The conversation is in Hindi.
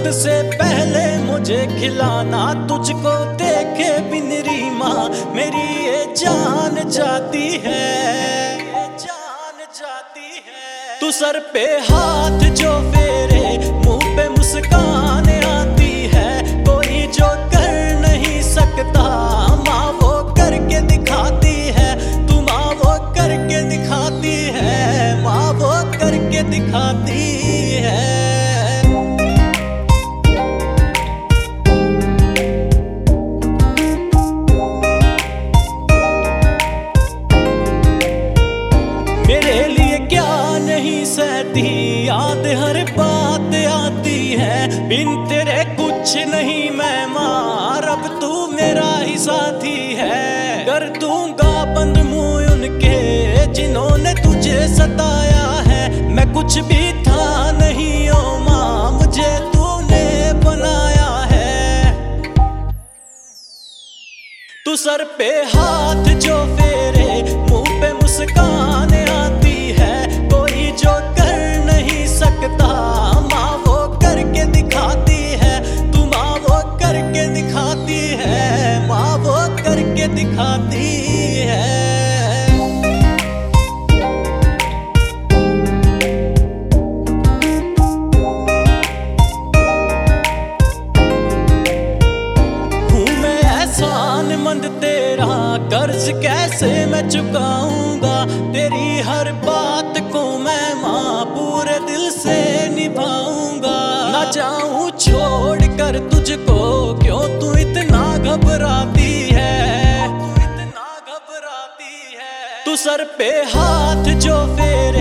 से पहले मुझे खिलाना, तुझको देखे बिन रीमा मेरी ये जान जाती है, जान जाती है। तू सर पे हाथ जो फेरे, मुंह पे मुस्कान आती है, कोई जो कर नहीं सकता माँ वो करके दिखाती है। तू माँ वो करके दिखाती है, माँ वो करके दिखाती है। मेरे लिए क्या नहीं सहती, याद हर बात आती है, बिन तेरे कुछ नहीं मैं माँ, अब तू मेरा ही साथी है। कर दूंगा बंद मुंह उनके जिन्होंने तुझे सताया है, मैं कुछ भी था नहीं ओ माँ, मुझे तूने बनाया है। तू सर पे हाथ जो फेरे, मुंह पे मुस्कान आती है, कोई जो कर नहीं सकता माँ वो करके दिखाती है। तू माँ वो करके दिखाती है, माँ वो करके दिखाती है। मंद तेरा कर्ज कैसे मैं चुकाऊंगा, तेरी हर बात को मैं माँ पूरे दिल से निभाऊंगा। ना जाऊं छोड़ कर तुझको, क्यों तू इतना घबराती है, तू इतना घबराती है। तू सर पे हाथ जो फेरे,